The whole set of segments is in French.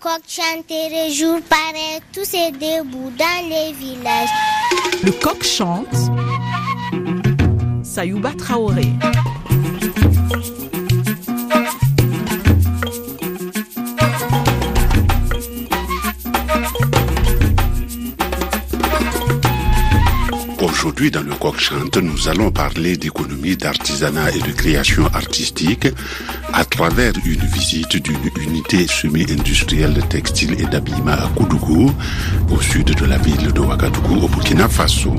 coq chanterait jour pareil, tous ces debout dans les villages. Le coq chante. Sayouba Traoré. Aujourd'hui, dans le Coq Chante, nous allons parler d'économie, d'artisanat et de création artistique à travers une visite d'une unité semi-industrielle de textile et d'habillement à Koudougou, au sud de la ville de Ouagadougou, au Burkina Faso.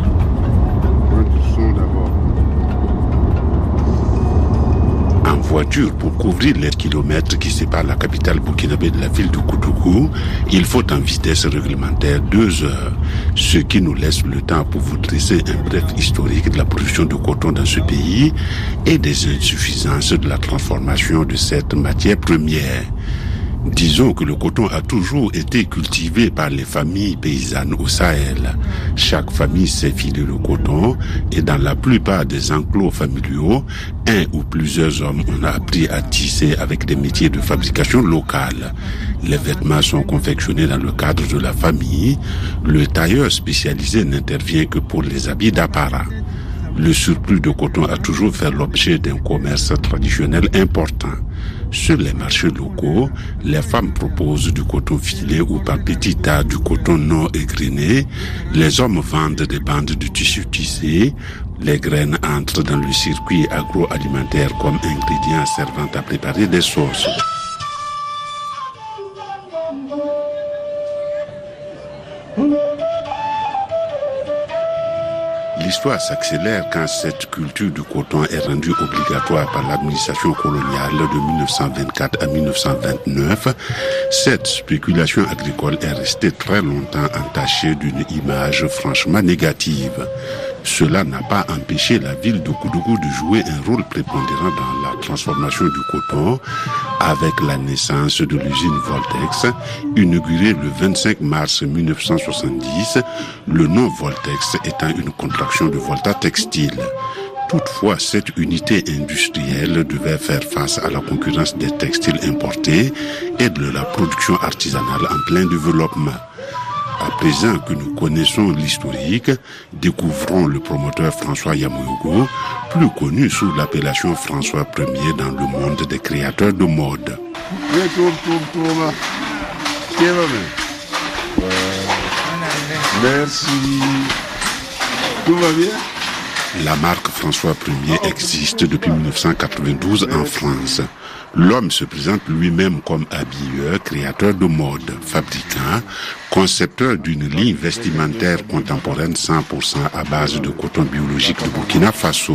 En voiture, pour couvrir les kilomètres qui séparent la capitale burkinabé de la ville de Koudougou, il faut en vitesse réglementaire 2 heures, ce qui nous laisse le temps pour vous dresser un bref historique de la production de coton dans ce pays et des insuffisances de la transformation de cette matière première. Disons que le coton a toujours été cultivé par les familles paysannes au Sahel. Chaque famille sait filer le coton et dans la plupart des enclos familiaux, un ou plusieurs hommes ont appris à tisser avec des métiers de fabrication locale. Les vêtements sont confectionnés dans le cadre de la famille. Le tailleur spécialisé n'intervient que pour les habits d'apparat. Le surplus de coton a toujours fait l'objet d'un commerce traditionnel important. Sur les marchés locaux, les femmes proposent du coton filé ou par petits tas du coton non égrené. Les hommes vendent des bandes de tissu tissé. Les graines entrent dans le circuit agroalimentaire comme ingrédients servant à préparer des sauces. L'histoire s'accélère quand cette culture du coton est rendue obligatoire par l'administration coloniale de 1924 à 1929. Cette spéculation agricole est restée très longtemps entachée d'une image franchement négative. Cela n'a pas empêché la ville de Koudougou de jouer un rôle prépondérant dans la transformation du coton avec la naissance de l'usine Voltex, inaugurée le 25 mars 1970, le nom Voltex étant une contraction de Volta Textile. Toutefois, cette unité industrielle devait faire face à la concurrence des textiles importés et de la production artisanale en plein développement. À présent que nous connaissons l'historique, découvrons le promoteur François Yamoyogo, plus connu sous l'appellation François Ier dans le monde des créateurs de mode. Merci. Tout va bien? La marque François Ier existe depuis 1992 en France. L'homme se présente lui-même comme habilleur, créateur de mode, fabricant, concepteur d'une ligne vestimentaire contemporaine 100% à base de coton biologique de Burkina Faso.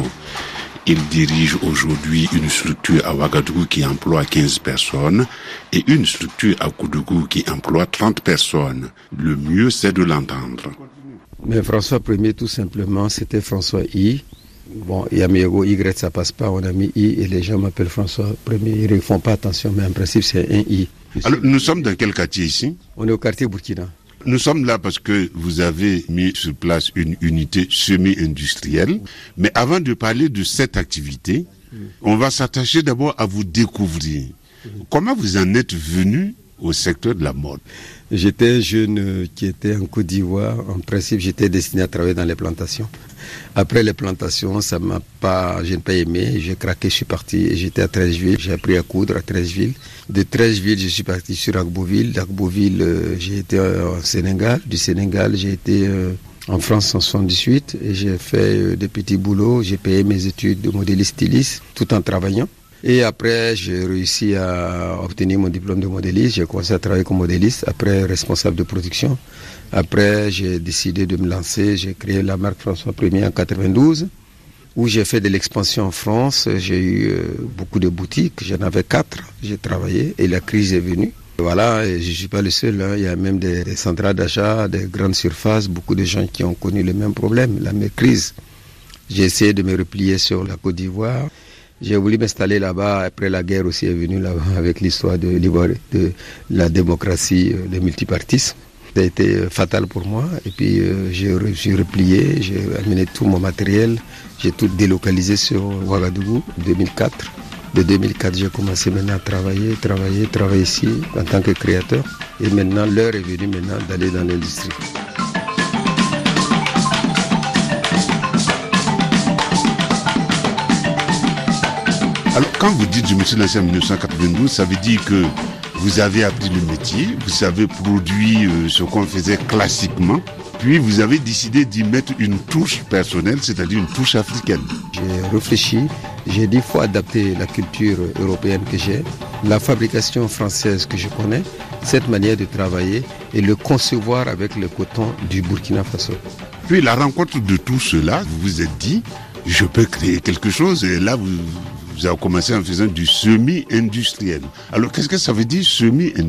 Il dirige aujourd'hui une structure à Ouagadougou qui emploie 15 personnes et une structure à Koudougou qui emploie 30 personnes. Le mieux, c'est de l'entendre. Mais François Ier, tout simplement, c'était François I. Bon, Yamoyogo, Y, ça passe pas, on a mis I et les gens m'appellent François Ier. Ils ne font pas attention, mais en principe, c'est un I. Alors, nous sommes dans quel quartier ici? On est au quartier Burkina. Nous sommes là parce que vous avez mis sur place une unité semi-industrielle. Mais avant de parler de cette activité, on va s'attacher d'abord à vous découvrir. Comment vous en êtes venu au secteur de la mode? J'étais jeune qui était en Côte d'Ivoire. En principe, j'étais destiné à travailler dans les plantations. Après les plantations, je n'ai pas aimé. J'ai craqué, je suis parti. J'étais à Treichville. J'ai appris à coudre à Treichville. De Treichville, je suis parti sur Agboville. D'Agboville, j'ai été au Sénégal. Du Sénégal, j'ai été en France en 1978. Et j'ai fait des petits boulots. J'ai payé mes études de modéliste styliste tout en travaillant. Et après, j'ai réussi à obtenir mon diplôme de modéliste. J'ai commencé à travailler comme modéliste, après responsable de production. Après, j'ai décidé de me lancer. J'ai créé la marque François Ier en 92, où j'ai fait de l'expansion en France. J'ai eu beaucoup de boutiques. J'en avais 4. J'ai travaillé et la crise est venue. Voilà, et je ne suis pas le seul. Il y a même des centrales d'achat, des grandes surfaces, beaucoup de gens qui ont connu le même problème, la même crise. J'ai essayé de me replier sur la Côte d'Ivoire. J'ai voulu m'installer là-bas, après la guerre aussi est venue là-bas avec l'histoire de l'Ivoire, de la démocratie, le multipartisme. Ça a été fatal pour moi et puis j'ai replié, j'ai amené tout mon matériel, j'ai tout délocalisé sur Ouagadougou en 2004. De 2004, j'ai commencé maintenant à travailler ici en tant que créateur. Et maintenant, l'heure est venue maintenant d'aller dans l'industrie. Alors, quand vous dites je me suis lancé en 1992, ça veut dire que vous avez appris le métier, vous avez produit ce qu'on faisait classiquement, puis vous avez décidé d'y mettre une touche personnelle, c'est-à-dire une touche africaine. J'ai réfléchi, j'ai dit qu'il faut adapter la culture européenne que j'ai, la fabrication française que je connais, cette manière de travailler et le concevoir avec le coton du Burkina Faso. Puis la rencontre de tout cela, vous vous êtes dit, je peux créer quelque chose, et là vous avez commencé en faisant du semi-industriel. Alors qu'est-ce que ça veut dire semi-industriel ?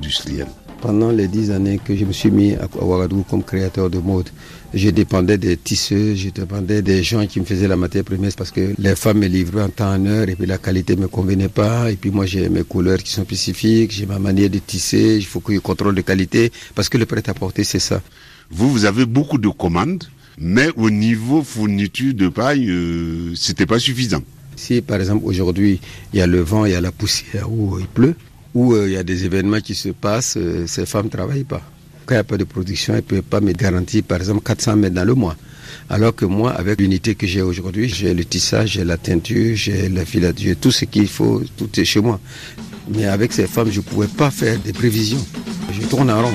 Pendant les 10 années que je me suis mis à Ouagadougou comme créateur de mode, je dépendais des tisseuses, je dépendais des gens qui me faisaient la matière première parce que les femmes me livraient en temps en heure et puis la qualité ne me convenait pas. Et puis moi j'ai mes couleurs qui sont spécifiques, j'ai ma manière de tisser, il faut que je contrôle de qualité parce que le prêt-à-porter c'est ça. Vous avez beaucoup de commandes, mais au niveau fourniture de paille, c'était pas suffisant. Si par exemple aujourd'hui il y a le vent, il y a la poussière ou il pleut, ou il y a des événements qui se passent, ces femmes ne travaillent pas. Quand il n'y a pas de production, elles ne peuvent pas me garantir par exemple 400 mètres dans le mois. Alors que moi, avec l'unité que j'ai aujourd'hui, j'ai le tissage, j'ai la teinture, j'ai la filature, j'ai tout ce qu'il faut, tout est chez moi. Mais avec ces femmes, je ne pouvais pas faire des prévisions. Je tourne en rond.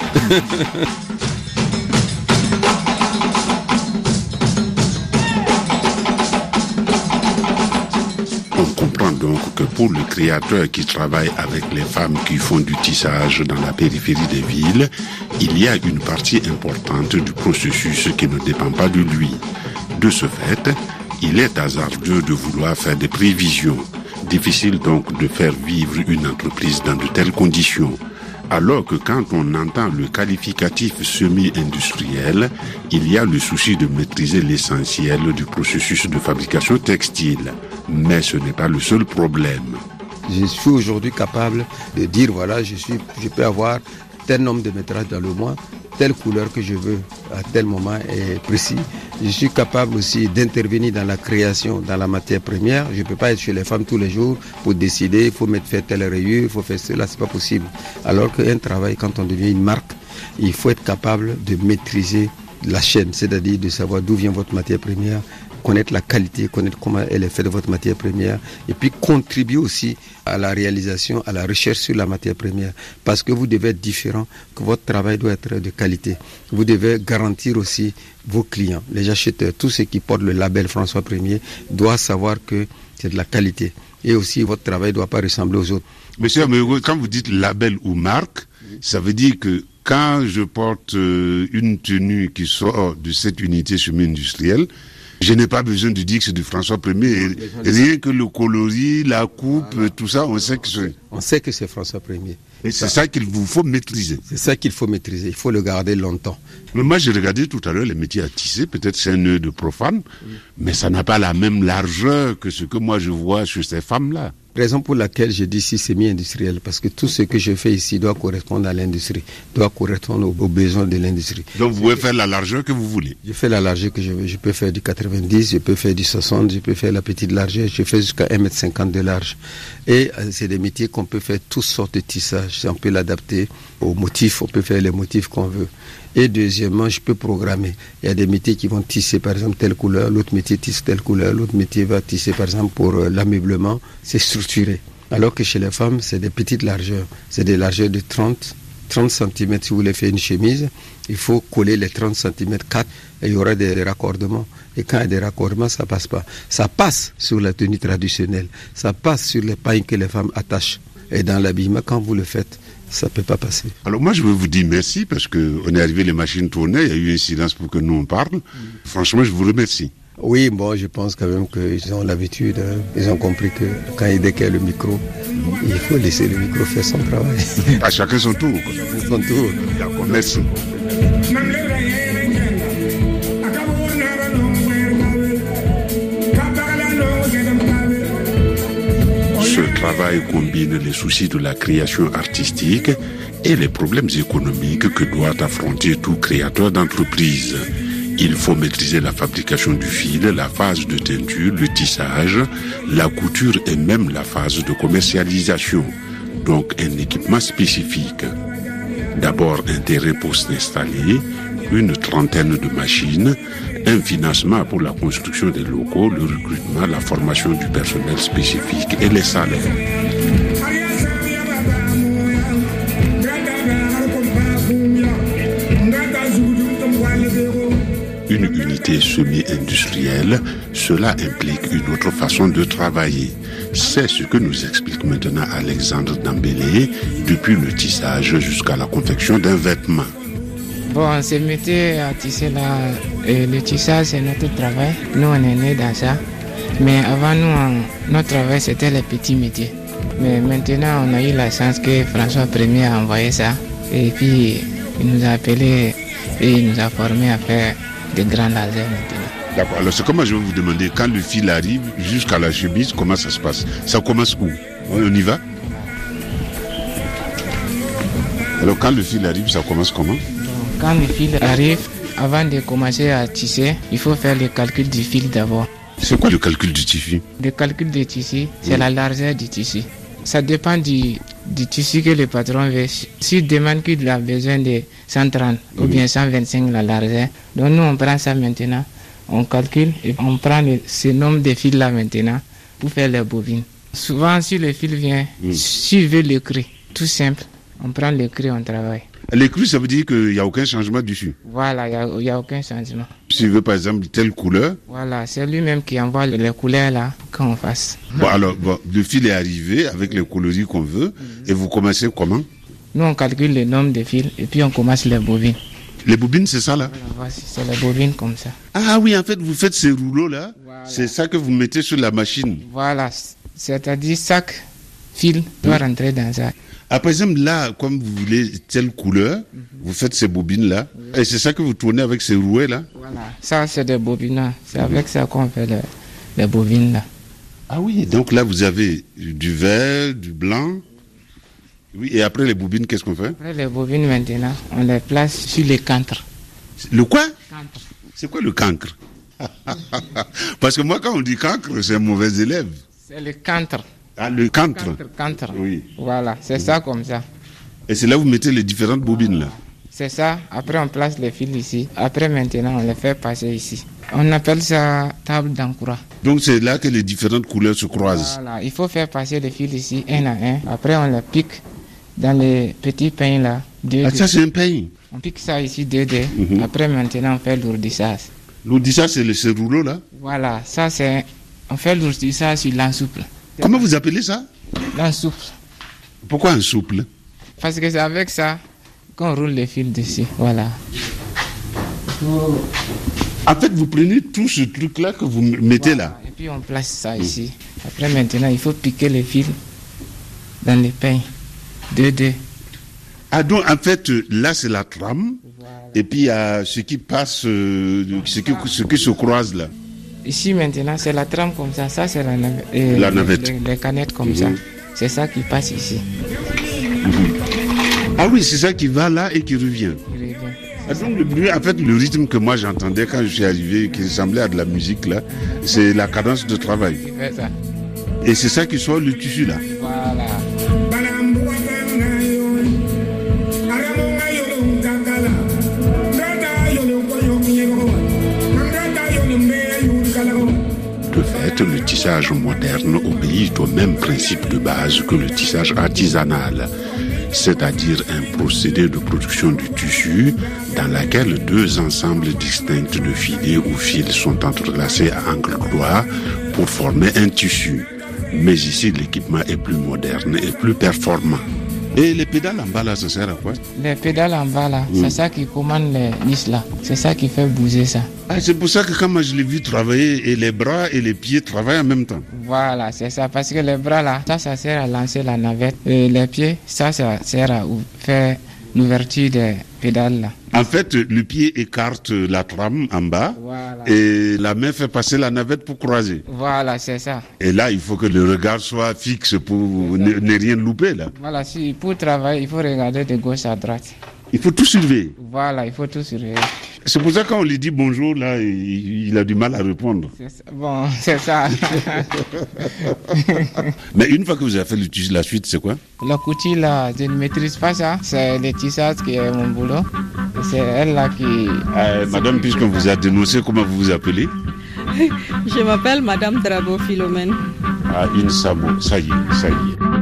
On comprend donc que pour le créateur qui travaille avec les femmes qui font du tissage dans la périphérie des villes, il y a une partie importante du processus qui ne dépend pas de lui. De ce fait, il est hasardeux de vouloir faire des prévisions. Difficile donc de faire vivre une entreprise dans de telles conditions. Alors que quand on entend le qualificatif semi-industriel, il y a le souci de maîtriser l'essentiel du processus de fabrication textile. Mais ce n'est pas le seul problème. Je suis aujourd'hui capable de dire, voilà, je peux avoir tel nombre de métrages dans le mois, telle couleur que je veux à tel moment est précis. Je suis capable aussi d'intervenir dans la création, dans la matière première. Je ne peux pas être chez les femmes tous les jours pour décider, il faut faire telle rayure, il faut faire cela, c'est pas possible. Alors qu'un travail, quand on devient une marque, il faut être capable de maîtriser la chaîne, c'est-à-dire de savoir d'où vient votre matière première, connaître la qualité, connaître comment elle est faite de votre matière première et puis contribuer aussi à la réalisation, à la recherche sur la matière première parce que vous devez être différent, que votre travail doit être de qualité. Vous devez garantir aussi vos clients, les acheteurs, tous ceux qui portent le label François Ier doivent savoir que c'est de la qualité et aussi votre travail ne doit pas ressembler aux autres. Monsieur Amégo, quand vous dites label ou marque, ça veut dire que quand je porte une tenue qui sort de cette unité semi-industrielle, je n'ai pas besoin de dire que c'est du François Ier. Rien que le coloris, la coupe, tout ça, on sait que c'est François Ier. Et c'est ça qu'il vous faut maîtriser. C'est ça qu'il faut maîtriser. Il faut le garder longtemps. Mais moi, j'ai regardé tout à l'heure les métiers à tisser. Peut-être c'est un nœud de profane, mais ça n'a pas la même largeur que ce que moi je vois chez ces femmes-là. Raison pour laquelle je dis ici semi-industriel, parce que tout ce que je fais ici doit correspondre à l'industrie, doit correspondre aux besoins de l'industrie. Donc vous pouvez faire la largeur que vous voulez. Je fais la largeur que je veux. Je peux faire du 90, je peux faire du 60, je peux faire la petite largeur, je fais jusqu'à 1,50 m de large. Et c'est des métiers qu'on peut faire toutes sortes de tissages. On peut l'adapter aux motifs, on peut faire les motifs qu'on veut. Et deuxièmement, je peux programmer. Il y a des métiers qui vont tisser par exemple telle couleur, l'autre métier tisse telle couleur, l'autre métier va tisser par exemple pour l'ameublement. C'est structuré. Alors que chez les femmes, c'est des petites largeurs. C'est des largeurs de 30 cm. Si vous voulez faire une chemise, il faut coller les 30 cm 4 et il y aura des raccordements. Et quand il y a des raccordements, ça passe pas. Ça passe sur la tenue traditionnelle. Ça passe sur les pailles que les femmes attachent. Et dans l'habillement, quand vous le faites, ça ne peut pas passer. Alors moi, je veux vous dire merci parce qu'on est arrivé, les machines tournaient, il y a eu un silence pour que nous on parle. Franchement, je vous remercie. Oui, bon, je pense quand même qu'ils ont l'habitude, ils ont compris que dès qu'il y a le micro, il faut laisser le micro faire son travail. À chacun son tour. Chacun son tour. D'accord, merci. Ce travail combine les soucis de la création artistique et les problèmes économiques que doit affronter tout créateur d'entreprise. Il faut maîtriser la fabrication du fil, la phase de teinture, le tissage, la couture et même la phase de commercialisation. Donc un équipement spécifique. D'abord un terrain pour s'installer, une trentaine de machines, un financement pour la construction des locaux, le recrutement, la formation du personnel spécifique et les salaires. Une unité semi-industrielle, cela implique une autre façon de travailler. C'est ce que nous explique maintenant Alexandre Dambélé, depuis le tissage jusqu'à la confection d'un vêtement. Bon, on se mettait à tisser là, et le tissage c'est notre travail, nous on est nés dans ça. Mais avant nous, notre travail c'était les petits métiers. Mais maintenant on a eu la chance que François Ier a envoyé ça. Et puis il nous a appelés et il nous a formés à faire des grands lasers maintenant. D'accord, alors c'est comment je vais vous demander, quand le fil arrive jusqu'à la chemise, comment ça se passe? Ça commence où? On y va? Alors quand le fil arrive, ça commence comment? Quand le fil arrive, avant de commencer à tisser, il faut faire le calcul du fil d'abord. C'est quoi le calcul du tissu? Le calcul du tissu, c'est la largeur du tissu. Ça dépend du tissu que le patron veut. S'il demande qu'il a besoin de 130 ou bien 125 la largeur, donc nous on prend ça maintenant, on calcule et on prend ce nombre de fils là maintenant pour faire les bobines. Souvent si le fil vient, s'il veut le cru, tout simple, on prend le cru, on travaille. Les crus, ça veut dire qu'il n'y a aucun changement dessus. Voilà, il n'y a aucun changement. S'il veut par exemple telle couleur. Voilà, c'est lui-même qui envoie les couleurs là qu'on fasse. Bon, alors, le fil est arrivé avec les coloris qu'on veut et vous commencez comment? Nous, on calcule le nombre de fils et puis on commence les bobines. Les bobines, c'est ça là? Voilà, c'est les bobines comme ça. Ah oui, en fait, vous faites ces rouleaux là. Voilà. C'est ça que vous mettez sur la machine. Voilà, c'est-à-dire chaque fil doit rentrer dans ça. Ah, par exemple, là, comme vous voulez telle couleur, vous faites ces bobines-là, et c'est ça que vous tournez avec ces rouets-là? Voilà, ça c'est des bobines, c'est avec ça qu'on fait les bobines-là. Ah oui, donc là vous avez du vert, du blanc, oui, et après les bobines, qu'est-ce qu'on fait? Après les bobines, maintenant, on les place sur les cancres. Le quoi? Cancre. C'est quoi le cancre? Parce que moi, quand on dit cancre, c'est un mauvais élève. C'est le cancre. Ah, le cancre. Cancre. Oui. Voilà, c'est ça comme ça. Et c'est là où vous mettez les différentes bobines là? C'est ça. Après, on place les fils ici. Après, maintenant, on les fait passer ici. On appelle ça table d'encroix. Donc, c'est là que les différentes couleurs se croisent. Voilà, il faut faire passer les fils ici, un à un. Après, on les pique dans les petits pains là. Ah, ça, c'est un pain? On pique ça ici, 2D. Après, maintenant, on fait l'ourdissage. L'ourdissage, c'est ce rouleau là? Voilà, ça, c'est... On fait l'ourdissage sur l'ensouple. Comment vous appelez ça? L'ensouple. Pourquoi un souple? Parce que c'est avec ça qu'on roule les fils dessus. Voilà. En fait, vous prenez tout ce truc-là que vous mettez là. Et puis on place ça ici. Après, maintenant, il faut piquer les fils dans les pains. 2-2. Ah, donc en fait, là, c'est la trame. Voilà. Et puis, il y a ce qui passe, ce qui se croise là. Ici maintenant, c'est la trame comme ça. Ça, c'est la navette. Les canettes comme ça. C'est ça qui passe ici. Ah oui, c'est ça qui va là et qui revient. Ah, donc en fait, le rythme que moi j'entendais quand je suis arrivé, qui ressemblait à de la musique là, c'est la cadence de travail. C'est ça. Et c'est ça qui sort le tissu là. Voilà. De fait, le tissage moderne obéit au même principe de base que le tissage artisanal, c'est-à-dire un procédé de production du tissu dans lequel deux ensembles distincts de filets ou fils sont entrelacés à angle droit pour former un tissu. Mais ici, l'équipement est plus moderne et plus performant. Et les pédales en bas là, ça sert à quoi? Les pédales en bas là, c'est ça qui commande les vis là. C'est ça qui fait bouger ça. Ah, c'est pour ça que quand moi je l'ai vu travailler, et les bras et les pieds travaillent en même temps. Voilà, c'est ça. Parce que les bras là, ça sert à lancer la navette. Et les pieds, ça sert à faire l'ouverture des pédales là. En fait, le pied écarte la trame en bas, voilà. Et la main fait passer la navette pour croiser. Voilà, c'est ça. Et là, il faut que le regard soit fixe pour ne rien louper là. Voilà, pour travailler, il faut regarder de gauche à droite. Il faut tout surveiller. Voilà, il faut tout surveiller. C'est pour ça que quand on lui dit bonjour, là, il a du mal à répondre. C'est ça. Mais une fois que vous avez fait le tissu, la suite, c'est quoi? La couture, là, je ne maîtrise pas ça. C'est le tissage qui est mon boulot. C'est elle, là, qui... Madame, puisqu'on vous a dénoncé, comment vous vous appelez? Je m'appelle Madame Drabo Philomène. Insamo, ça y est.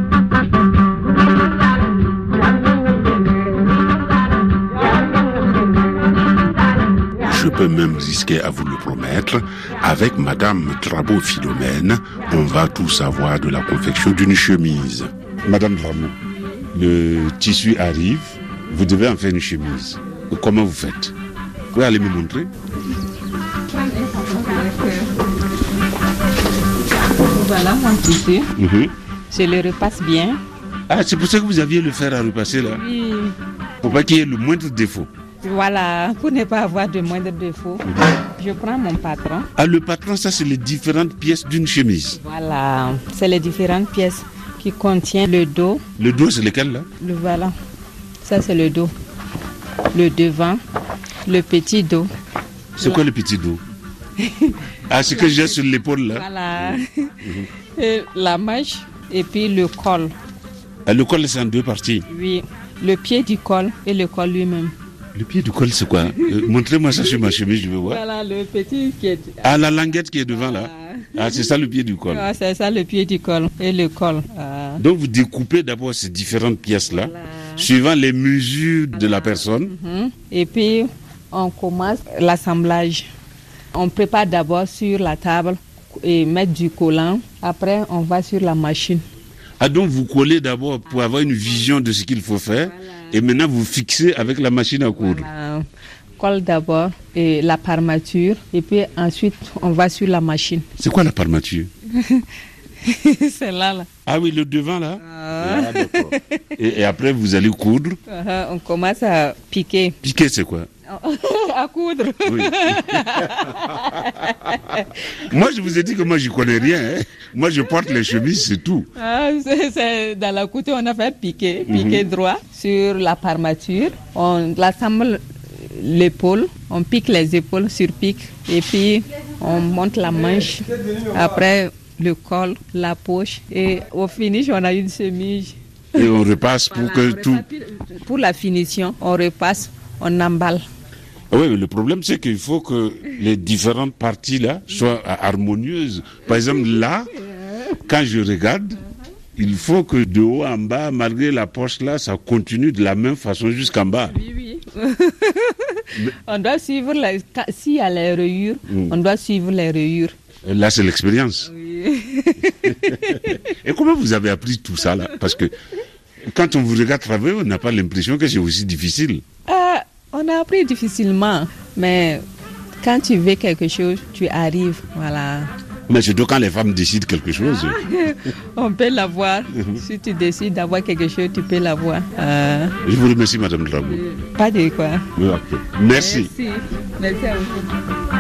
Je peux même risquer à vous le promettre, avec Madame Drabo Philomène, on va tout savoir de la confection d'une chemise. Madame Drabo, le tissu arrive, vous devez en faire une chemise. Comment vous faites? Vous pouvez aller me montrer? Voilà mon tissu. Je le repasse bien. Ah, c'est pour ça que vous aviez le fer à repasser là? Oui. Pour pas qu'il y ait le moindre défaut. Voilà, pour ne pas avoir de moindre défaut. Je prends mon patron. Ah, le patron, ça c'est les différentes pièces d'une chemise. Voilà, c'est les différentes pièces qui contiennent le dos. Le dos, c'est lequel là? Voilà, ça c'est le dos. Le devant, le petit dos. C'est quoi le petit dos? Ah, c'est que j'ai sur l'épaule là. Voilà. Et la manche et puis le col. Ah, le col, c'est en deux parties? Oui, le pied du col et le col lui-même. Le pied du col, c'est quoi? Montrez-moi ça sur ma chemise, je veux voir. Voilà, le petit qui est... Ah, la languette qui est devant là. Ah, c'est ça le pied du col. Ah, c'est ça le pied du col et le col. Donc vous découpez d'abord ces différentes pièces-là, suivant les mesures de la personne. Et puis, on commence l'assemblage. On prépare d'abord sur la table et mettre du collant. Après, on va sur la machine. Ah, donc vous collez d'abord pour avoir une vision de ce qu'il faut faire. Et maintenant, vous fixez avec la machine à coudre. Voilà. Colle d'abord et la armature. Et puis ensuite, on va sur la machine. C'est quoi la armature? C'est là. Ah oui, le devant là. Ah, d'accord. Et après, vous allez coudre. On commence à piquer. Piquer, c'est quoi? À coudre. Oui. Moi, je vous ai dit que moi, je connais rien. Hein. Moi, je porte les chemises, c'est tout. Ah, c'est dans la couture, on a fait piquer droit sur la armature. On l'assemble l'épaule, on pique les épaules sur pique et puis on monte la manche. Après, le col, la poche et au finish, on a une chemise. Et on repasse pour que tout... Pour la finition, on repasse, on emballe. Oui, mais le problème, c'est qu'il faut que les différentes parties là soient harmonieuses. Par exemple, là, quand je regarde, il faut que de haut en bas, malgré la poche là, ça continue de la même façon jusqu'en bas. Oui. On doit suivre, s'il y a les rayures, on doit suivre les rayures. Là, c'est l'expérience. Oui. Et comment vous avez appris tout ça là? Parce que quand on vous regarde travailler, on n'a pas l'impression que c'est aussi difficile. On a appris difficilement, mais quand tu veux quelque chose, tu arrives, voilà. Mais surtout quand les femmes décident quelque chose. On peut l'avoir. Si tu décides d'avoir quelque chose, tu peux l'avoir. Je vous remercie, Madame Drabo. Pas de quoi. Okay. Merci. Merci à vous.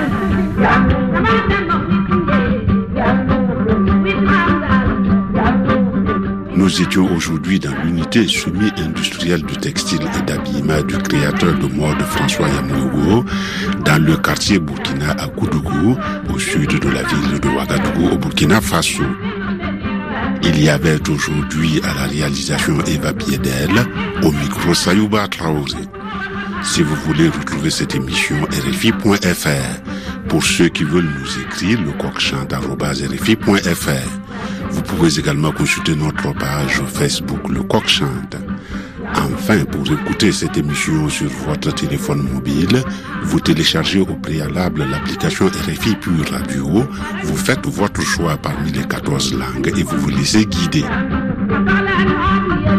Nous étions aujourd'hui dans l'unité semi-industrielle du textile et d'habillement du créateur de mode François Yamogo, dans le quartier Burkina à Koudougou, au sud de la ville de Ouagadougou, au Burkina Faso. Il y avait aujourd'hui à la réalisation Eva Piedel, au micro Sayouba Traoré. Si vous voulez retrouver cette émission, rfi.fr. Pour ceux qui veulent nous écrire, le coq-chante@rfi.fr. Vous pouvez également consulter notre page Facebook Le Coq Chante. Enfin, pour écouter cette émission sur votre téléphone mobile, vous téléchargez au préalable l'application RFI Pure Radio, vous faites votre choix parmi les 14 langues et vous vous laissez guider.